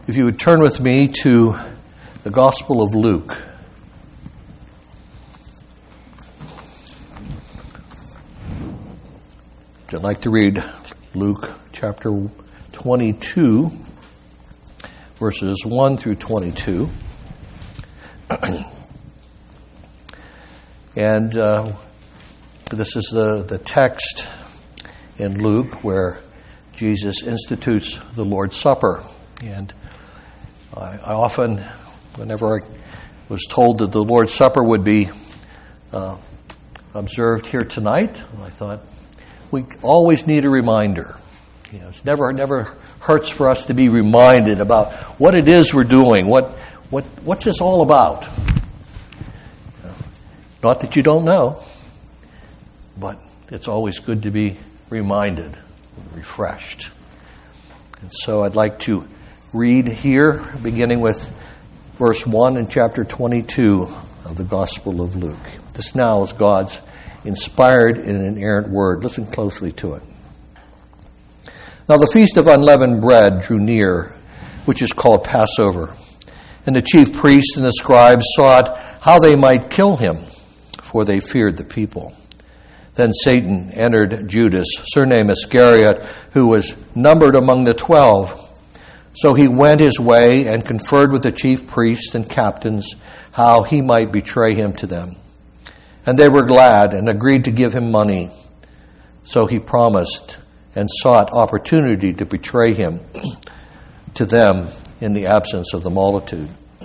If you would turn with me to the Gospel of Luke. I'd like to read Luke chapter 22, verses 1 through 22. And this is the text in Luke where Jesus institutes the Lord's Supper. And I often, whenever I was told that the Lord's Supper would be observed here tonight, I thought, we always need a reminder. It never hurts for us to be reminded about what it is we're doing, what's this all about. Not that you don't know, but it's always good to be reminded, refreshed. And so I'd like to read here, beginning with verse 1 in chapter 22 of the Gospel of Luke. This now is God's inspired and inerrant word. Listen closely to it. Now the feast of unleavened bread drew near, which is called Passover. And the chief priests and the scribes sought how they might kill him, for they feared the people. Then Satan entered Judas, surnamed Iscariot, who was numbered among the 12. So he went his way and conferred with the chief priests and captains how he might betray him to them. And they were glad and agreed to give him money. So he promised and sought opportunity to betray him to them in the absence of the multitude.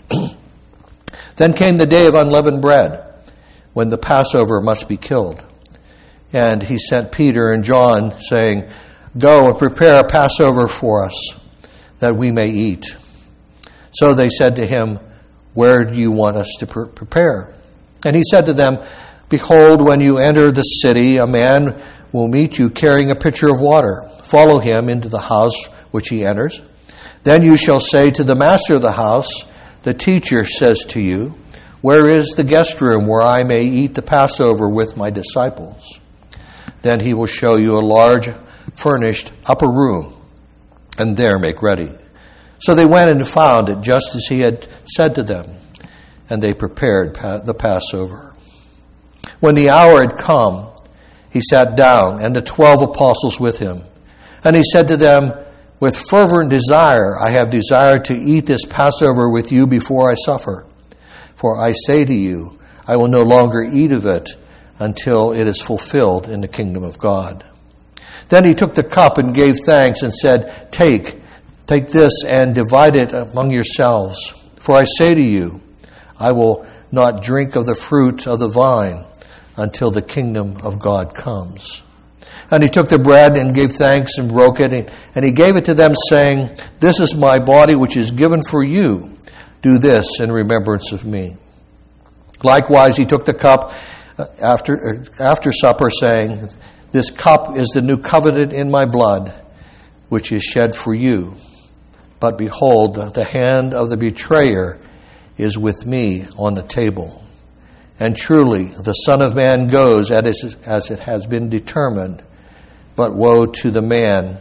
Then came the day of unleavened bread, when the Passover must be killed. And he sent Peter and John, saying, "Go and prepare a Passover for us, that we may eat." So they said to him, "Where do you want us to prepare?" And he said to them, "Behold, when you enter the city, a man will meet you carrying a pitcher of water. Follow him into the house which he enters. Then you shall say to the master of the house, 'The teacher says to you, where is the guest room where I may eat the Passover with my disciples?' Then he will show you a large furnished upper room, and there make ready." So they went and found it just as he had said to them, and they prepared the Passover. When the hour had come, he sat down, and the 12 apostles with him. And he said to them, "With fervent desire I have desired to eat this Passover with you before I suffer. For I say to you, I will no longer eat of it until it is fulfilled in the kingdom of God." Then he took the cup and gave thanks and said, Take this and divide it among yourselves. For I say to you, I will not drink of the fruit of the vine until the kingdom of God comes. And he took the bread and gave thanks and broke it, and he gave it to them, saying, "This is my body which is given for you. Do this in remembrance of me." Likewise, he took the cup after supper, saying, "This cup is the new covenant in my blood, which is shed for you. But behold, the hand of the betrayer is with me on the table. And truly, the Son of Man goes as it has been determined, but woe to the man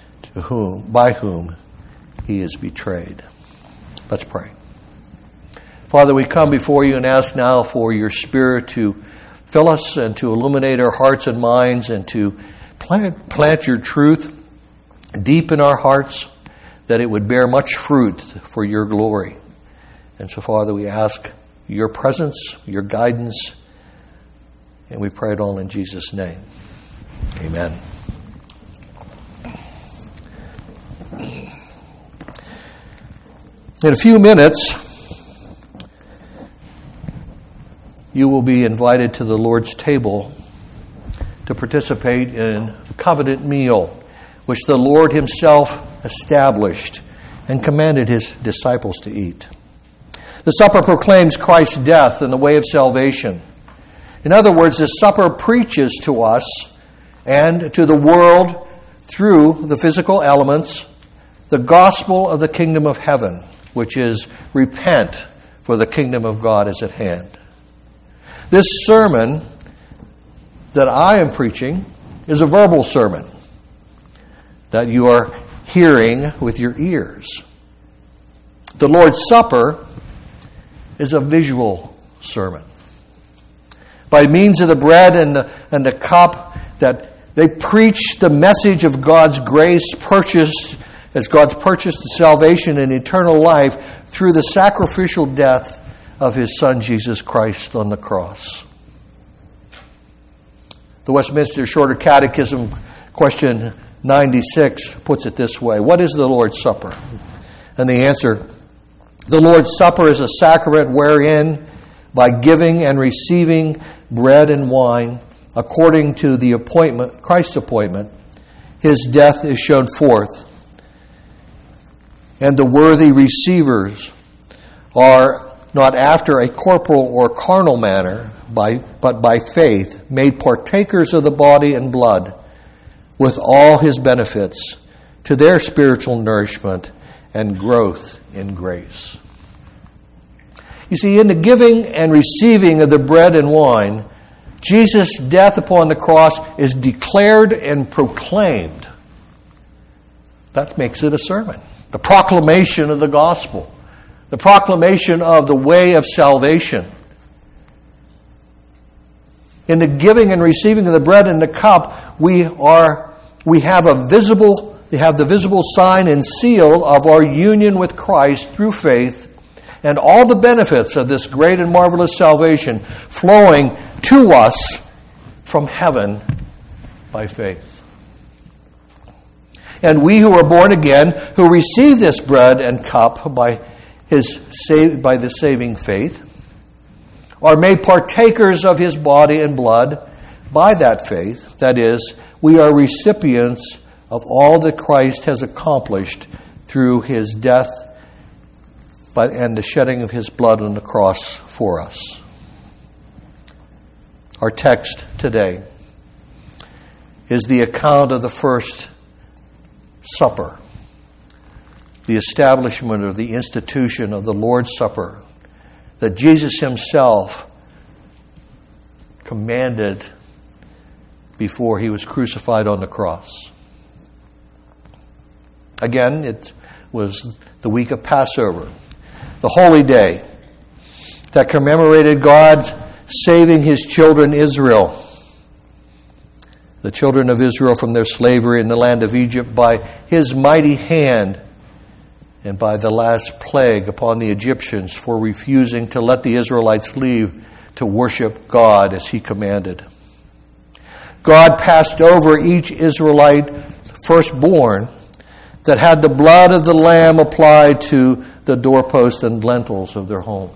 by whom he is betrayed." Let's pray. Father, we come before you and ask now for your Spirit to fill us and to illuminate our hearts and minds and to plant your truth deep in our hearts, that it would bear much fruit for your glory. And so, Father, we ask your presence, your guidance, and we pray it all in Jesus' name. Amen. In a few minutes, you will be invited to the Lord's table to participate in a covenant meal, which the Lord himself established and commanded his disciples to eat. The supper proclaims Christ's death and the way of salvation. In other words, the supper preaches to us and to the world through the physical elements the gospel of the kingdom of heaven, which is repent, for the kingdom of God is at hand. This sermon that I am preaching is a verbal sermon that you are hearing with your ears. The Lord's Supper is a visual sermon. By means of the bread and the cup, that they preach the message of God's grace purchased, as God's purchased the salvation and eternal life through the sacrificial death of His Son Jesus Christ on the cross. The Westminster Shorter Catechism, question 96, puts it this way: what is the Lord's Supper? And the answer: the Lord's Supper is a sacrament wherein, by giving and receiving bread and wine, according to the appointment, Christ's appointment, His death is shown forth, and the worthy receivers are not after a corporal or carnal manner, but by faith, made partakers of the body and blood, with all His benefits, to their spiritual nourishment and growth in grace. You see, in the giving and receiving of the bread and wine, Jesus' death upon the cross is declared and proclaimed. That makes it a sermon. The proclamation of the gospel. The proclamation of the way of salvation. In the giving and receiving of the bread and the cup, we have the visible sign and seal of our union with Christ through faith, and all the benefits of this great and marvelous salvation flowing to us from heaven by faith. And we who are born again, who receive this bread and cup by the saving faith, are made partakers of His body and blood by that faith. That is, we are recipients of all that Christ has accomplished through His death and the shedding of His blood on the cross for us. Our text today is the account of the first supper, the establishment of the institution of the Lord's Supper that Jesus Himself commanded before He was crucified on the cross. Again, it was the week of Passover, the holy day that commemorated God saving His children Israel, the children of Israel from their slavery in the land of Egypt, by His mighty hand and by the last plague upon the Egyptians for refusing to let the Israelites leave to worship God as He commanded. God passed over each Israelite firstborn that had the blood of the lamb applied to the doorposts and lintels of their home.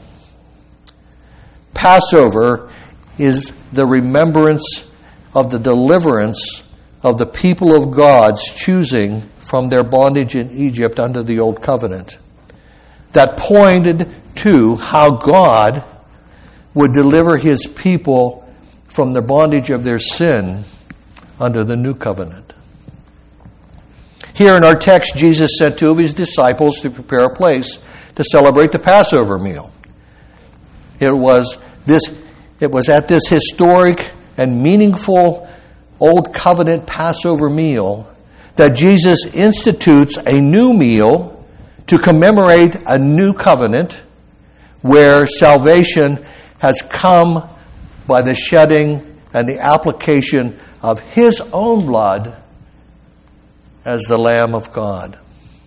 Passover is the remembrance of the deliverance of the people of God's choosing from their bondage in Egypt under the Old Covenant. That pointed to how God would deliver His people from the bondage of their sin under the New Covenant. Here in our text, Jesus sent two of His disciples to prepare a place to celebrate the Passover meal. It was at this historic and meaningful Old Covenant Passover meal that Jesus institutes a new meal to commemorate a new covenant where salvation has come by the shedding and the application of His own blood as the Lamb of God.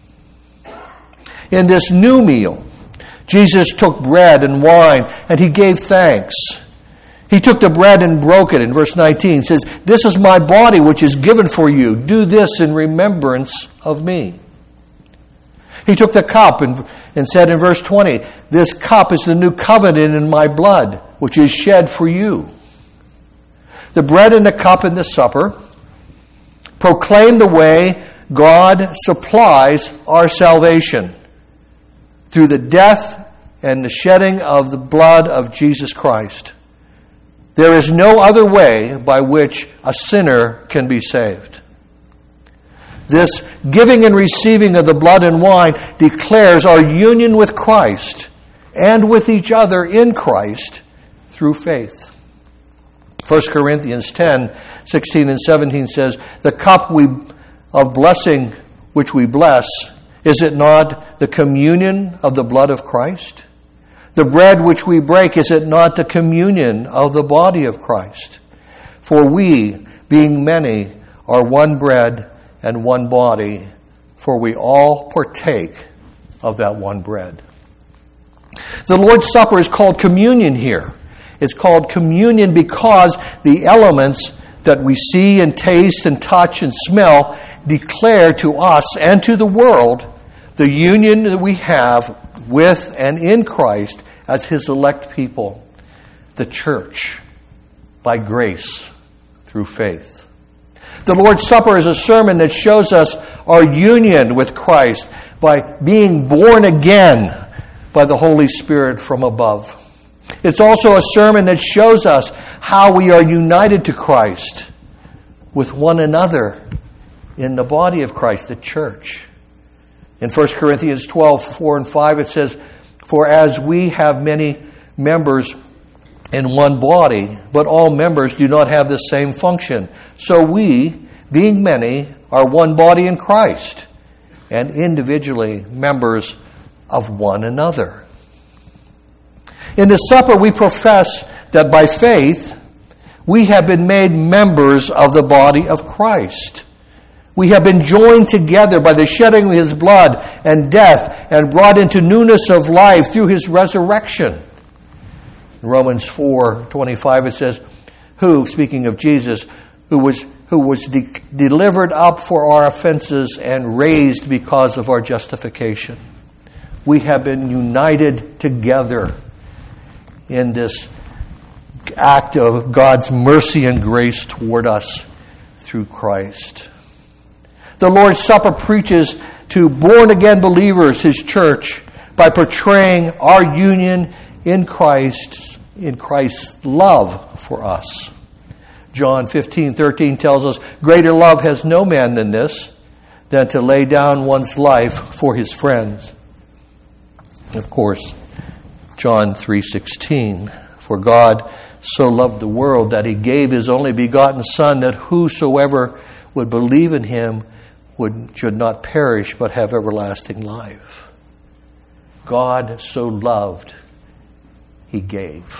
In this new meal, Jesus took bread and wine and He gave thanks. He took the bread and broke it. In verse 19 it says, "This is my body which is given for you. Do this in remembrance of me." He took the cup and said in verse 20, "This cup is the new covenant in my blood, which is shed for you." The bread and the cup in the supper proclaim the way God supplies our salvation through the death and the shedding of the blood of Jesus Christ. There is no other way by which a sinner can be saved. This giving and receiving of the blood and wine declares our union with Christ and with each other in Christ through faith. 1 Corinthians 10:16 and 17 says, "The cup of blessing which we bless Is it not the communion of the blood of Christ? The bread which we break, is it not the communion of the body of Christ? For we, being many, are one bread and one body, for we all partake of that one bread. The Lord's Supper is called communion here. It's called communion because the elements that we see and taste and touch and smell declare to us and to the world the union that we have with and in Christ as His elect people, the church, by grace through faith. The Lord's Supper is a sermon that shows us our union with Christ by being born again by the Holy Spirit from above. It's also a sermon that shows us how we are united to Christ with one another in the body of Christ, the church. In 1 Corinthians 12:4-5, it says, "For as we have many members in one body, but all members do not have the same function, so we, being many, are one body in Christ, and individually members of one another." In the supper, we profess that by faith, we have been made members of the body of Christ. We have been joined together by the shedding of His blood and death and brought into newness of life through His resurrection. In Romans 4:25 it says, "Who," speaking of Jesus, who was delivered up for our offenses and raised because of our justification. We have been united together in this act of God's mercy and grace toward us through Christ. The Lord's Supper preaches to born-again believers, His church, by portraying our union in Christ's love for us. John 15:13 tells us, "Greater love has no man than this, than to lay down one's life for his friends." Of course, John 3:16, "For God so loved the world that He gave His only begotten Son, that whosoever would believe in Him should not perish but have everlasting life." God so loved, He gave.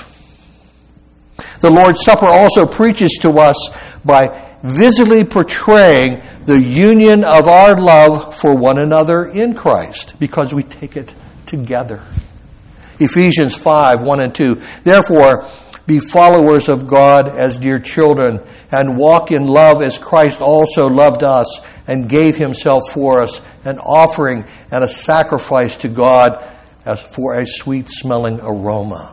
The Lord's Supper also preaches to us by visibly portraying the union of our love for one another in Christ, because we take it together. Ephesians 5:1-2, "Therefore, be followers of God as dear children, and walk in love as Christ also loved us and gave Himself for us, an offering and a sacrifice to God as for a sweet-smelling aroma."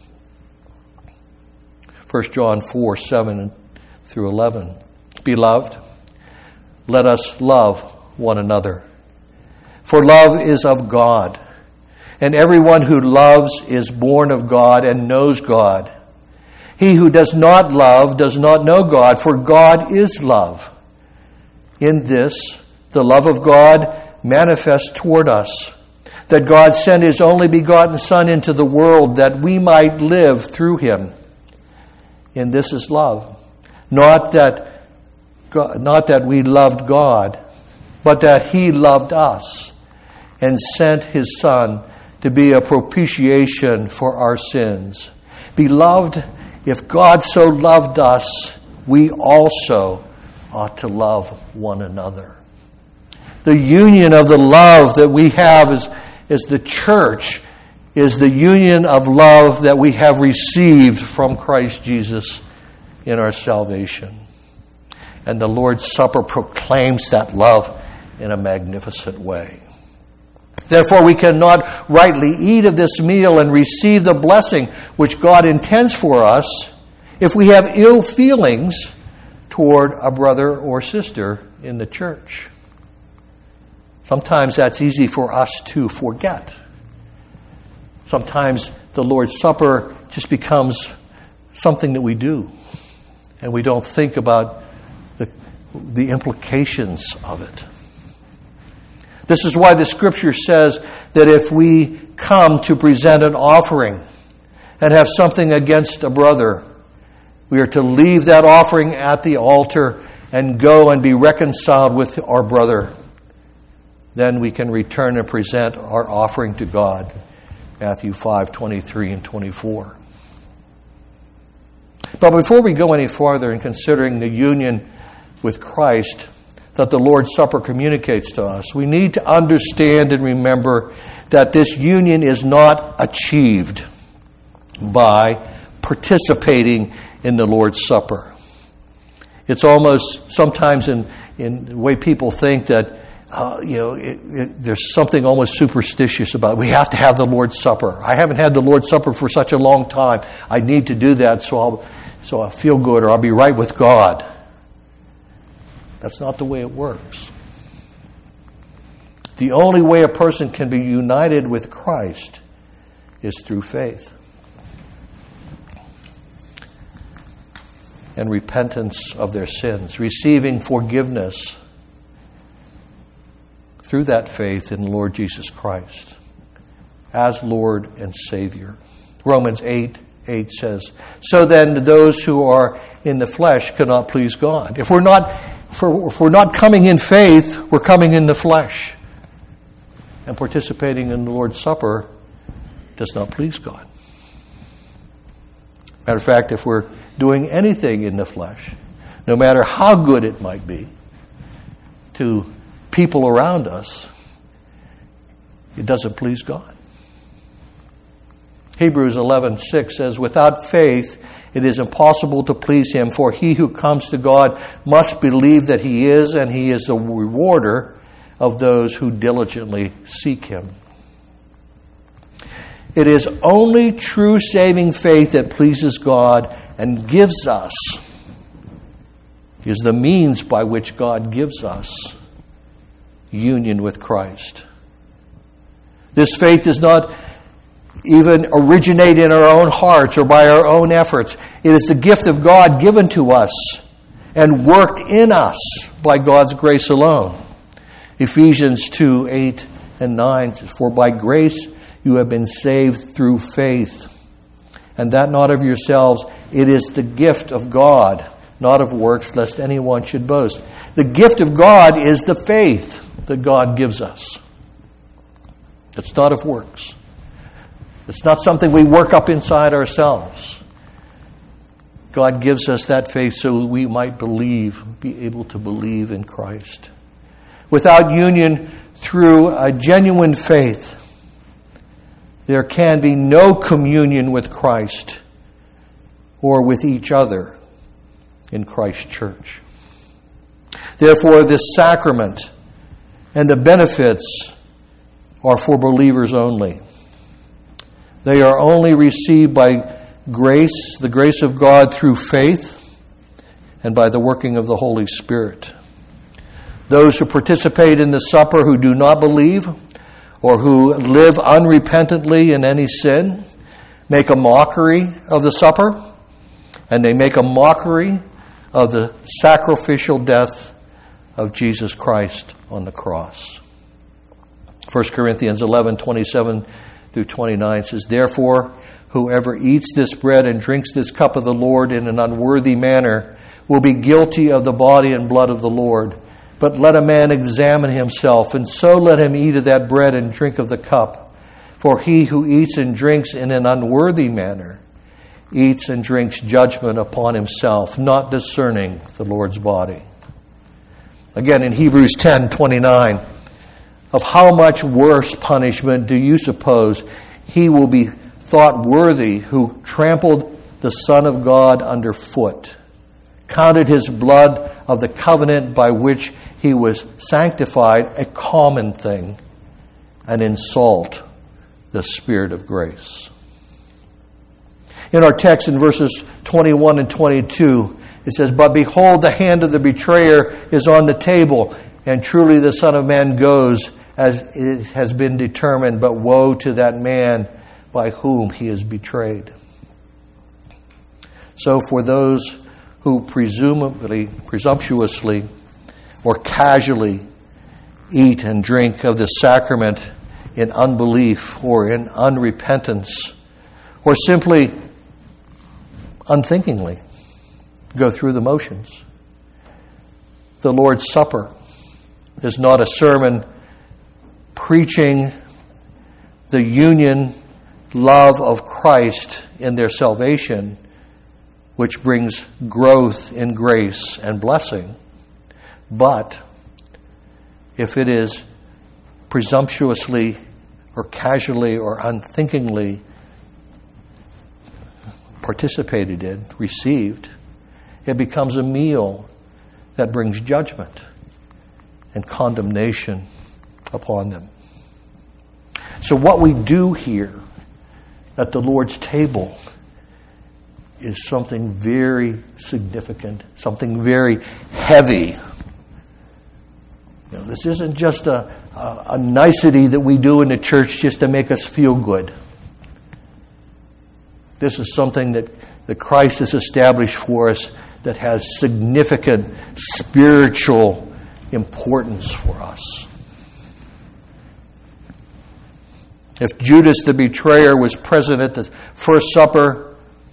1 John 4:7-11, "Beloved, let us love one another, for love is of God, and everyone who loves is born of God and knows God. He who does not love does not know God, for God is love. In this, the love of God manifests toward us, that God sent His only begotten Son into the world that we might live through Him. And this is love, not that we loved God, but that He loved us and sent His Son to be a propitiation for our sins. Beloved, if God so loved us, we also ought to love one another." The union of the love that we have as the church is the union of love that we have received from Christ Jesus in our salvation. And the Lord's Supper proclaims that love in a magnificent way. Therefore, we cannot rightly eat of this meal and receive the blessing which God intends for us if we have ill feelings toward a brother or sister in the church. Sometimes that's easy for us to forget. Sometimes the Lord's Supper just becomes something that we do, and we don't think about the implications of it. This is why the Scripture says that if we come to present an offering and have something against a brother, we are to leave that offering at the altar and go and be reconciled with our brother. then we can return and present our offering to God. Matthew 5:23 and 24. But before we go any farther in considering the union with Christ that the Lord's Supper communicates to us, we need to understand and remember that this union is not achieved by participating in the Lord's Supper. It's almost sometimes in the way people think that there's something almost superstitious about it. We have to have the Lord's Supper. I haven't had the Lord's Supper for such a long time. I need to do that so I'll feel good or I'll be right with God. That's not the way it works. The only way a person can be united with Christ is through faith and repentance of their sins, receiving forgiveness through that faith in the Lord Jesus Christ as Lord and Savior. Romans 8:8 says, "So then those who are in the flesh cannot please God." If we're not coming in faith, we're coming in the flesh. And participating in the Lord's Supper does not please God. Matter of fact, if we're doing anything in the flesh, no matter how good it might be to people around us, it doesn't please God. Hebrews 11:6 says, "Without faith it is impossible to please Him, for he who comes to God must believe that He is, and He is the rewarder of those who diligently seek Him." It is only true saving faith that pleases God and gives us, is the means by which God gives us union with Christ. This faith does not even originate in our own hearts or by our own efforts. It is the gift of God given to us and worked in us by God's grace alone. Ephesians 2:8 and 9 says, "For by grace you have been saved through faith, and that not of yourselves, it is the gift of God, not of works, lest anyone should boast." The gift of God is the faith that God gives us. It's not of works. It's not something we work up inside ourselves. God gives us that faith so we might be able to believe in Christ. Without union through a genuine faith, there can be no communion with Christ or with each other in Christ's church. Therefore, this sacrament and the benefits are for believers only. They are only received by grace, the grace of God through faith, and by the working of the Holy Spirit. Those who participate in the supper who do not believe or who live unrepentantly in any sin make a mockery of the supper, and they make a mockery of the sacrificial death of Jesus Christ on the cross. 1 Corinthians 11:27 through 29 says, "Therefore, whoever eats this bread and drinks this cup of the Lord in an unworthy manner will be guilty of the body and blood of the Lord. But let a man examine himself, and so let him eat of that bread and drink of the cup. For he who eats and drinks in an unworthy manner eats and drinks judgment upon himself, not discerning the Lord's body." Again, in Hebrews 10:29, "Of how much worse punishment do you suppose he will be thought worthy who trampled the Son of God underfoot, counted his blood of the covenant by which he was sanctified a common thing, and insult the Spirit of grace?" In our text in verses 21 and 22, it says, "But behold, the hand of the betrayer is on the table, and truly the Son of Man goes as it has been determined, but woe to that man by whom he is betrayed." So for those who presumptuously or casually eat and drink of the sacrament in unbelief or in unrepentance, or simply unthinkingly go through the motions, the Lord's Supper is not a sermon preaching the union love of Christ in their salvation, which brings growth in grace and blessing. But if it is presumptuously or casually or unthinkingly participated in, received, it becomes a meal that brings judgment and condemnation upon them. So what we do here at the Lord's table is something very significant, something very heavy. This isn't just a nicety that we do in the church just to make us feel good. This is something that Christ has established for us that has significant spiritual importance for us. If Judas the betrayer was present at the first supper,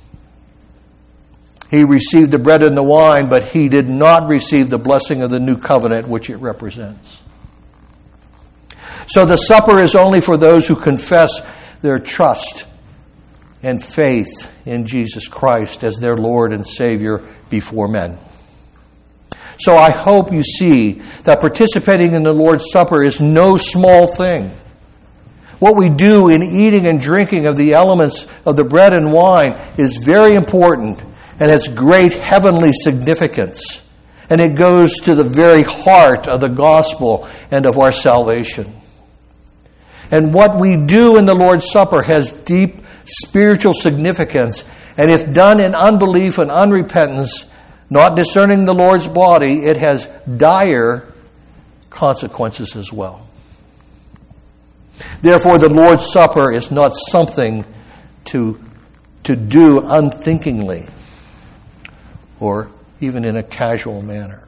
he received the bread and the wine, but he did not receive the blessing of the new covenant which it represents. So the supper is only for those who confess their trust and faith in Jesus Christ as their Lord and Savior before men. So I hope you see that participating in the Lord's Supper is no small thing. What we do in eating and drinking of the elements of the bread and wine is very important and has great heavenly significance. And it goes to the very heart of the gospel and of our salvation. And what we do in the Lord's Supper has deep spiritual significance. And if done in unbelief and unrepentance, not discerning the Lord's body, it has dire consequences as well. Therefore, the Lord's Supper is not something to do unthinkingly or even in a casual manner.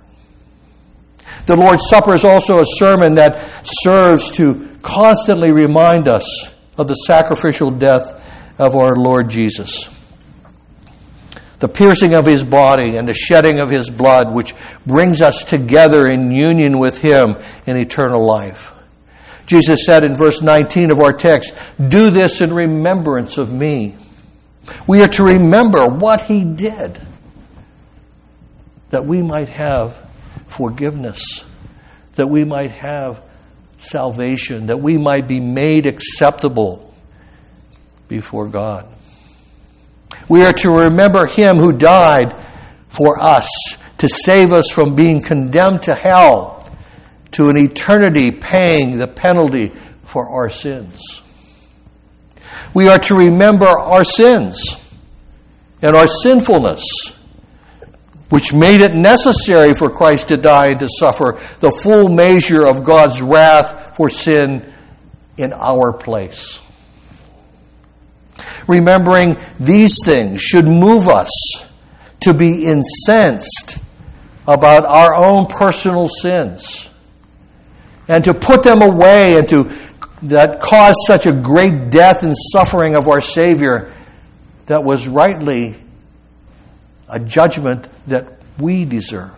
The Lord's Supper is also a sermon that serves to constantly remind us of the sacrificial death of our Lord Jesus. The piercing of His body and the shedding of His blood, which brings us together in union with Him in eternal life. Jesus said in verse 19 of our text, "Do this in remembrance of me." We are to remember what He did, that we might have forgiveness, that we might have salvation, that we might be made acceptable before God. We are to remember Him who died for us to save us from being condemned to hell, to an eternity paying the penalty for our sins. We are to remember our sins and our sinfulness, which made it necessary for Christ to die and to suffer the full measure of God's wrath for sin in our place. Remembering these things should move us to be incensed about our own personal sins and to put them away and that caused such a great death and suffering of our Savior that was rightly a judgment that we deserve.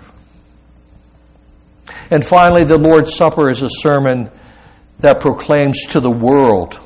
And finally, the Lord's Supper is a sermon that proclaims to the world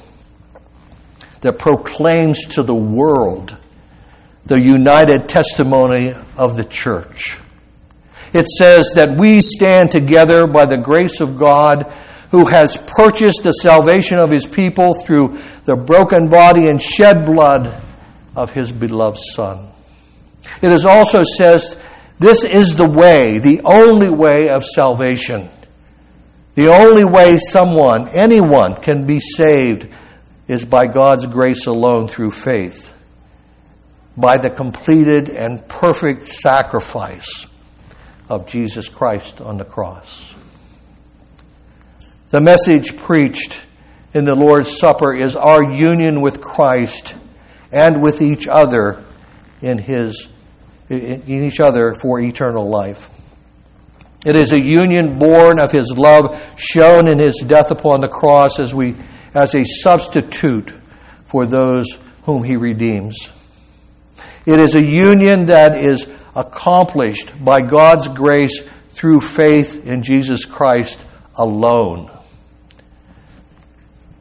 the united testimony of the church. It says that we stand together by the grace of God, who has purchased the salvation of His people through the broken body and shed blood of His beloved Son. It is also says, this is the way, the only way of salvation. The only way anyone can be saved is by God's grace alone through faith, by the completed and perfect sacrifice of Jesus Christ on the cross. The message preached in the Lord's Supper is our union with Christ and with each other in each other for eternal life. It is a union born of His love shown in His death upon the cross as a substitute for those whom He redeems. It is a union that is accomplished by God's grace through faith in Jesus Christ alone.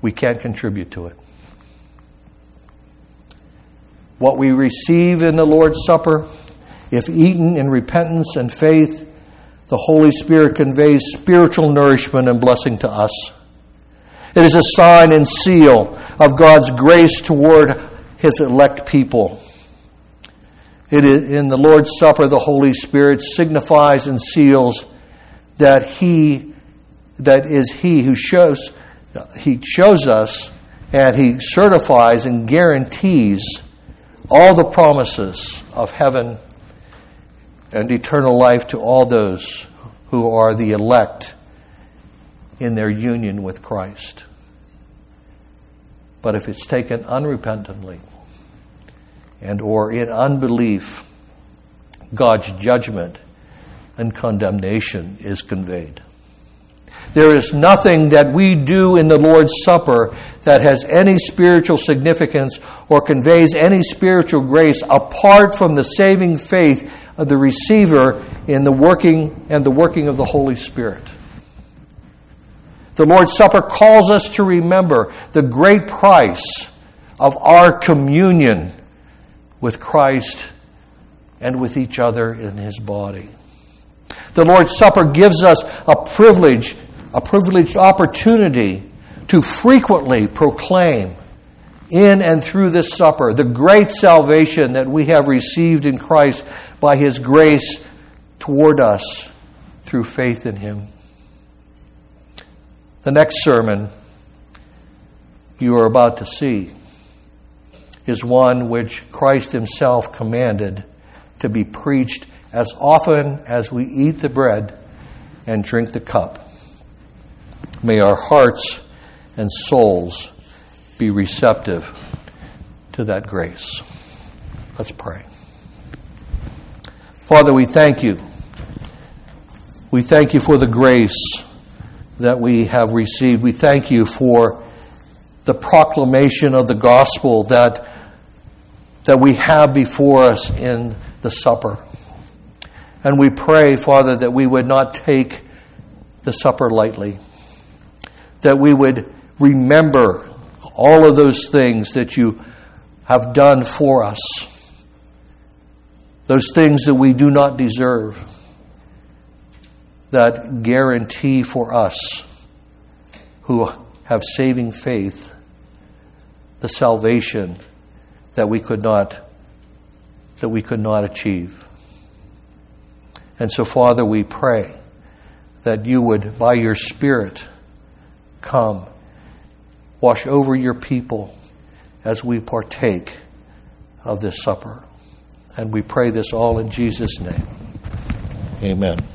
we can't contribute to it. What we receive in the Lord's Supper, if eaten in repentance and faith, the Holy Spirit conveys spiritual nourishment and blessing to us. It is a sign and seal of God's grace toward His elect people. It is in the Lord's Supper, the Holy Spirit signifies and seals that He who shows us, and He certifies and guarantees all the promises of heaven and eternal life to all those who are the elect in their union with Christ. But if it's taken unrepentantly and or in unbelief, God's judgment and condemnation is conveyed. There is nothing that we do in the Lord's Supper that has any spiritual significance or conveys any spiritual grace apart from the saving faith of the receiver in the working of the Holy Spirit. The Lord's Supper calls us to remember the great price of our communion with Christ and with each other in His body. The Lord's Supper gives us a privileged opportunity to frequently proclaim in and through this supper the great salvation that we have received in Christ by His grace toward us through faith in Him. The next sermon you are about to see is one which Christ Himself commanded to be preached as often as we eat the bread and drink the cup. May our hearts and souls be receptive to that grace. Let's pray. Father, we thank You. We thank You for the grace that we have received. We thank You for the proclamation of the gospel that we have before us in the supper. And we pray, Father, that we would not take the supper lightly, that we would remember all of those things that You have done for us, those things that we do not deserve, that guarantee for us who have saving faith the salvation that we could not achieve. And so, Father, we pray that You would, by Your Spirit, come, wash over Your people as we partake of this supper. And we pray this all in Jesus' name. Amen.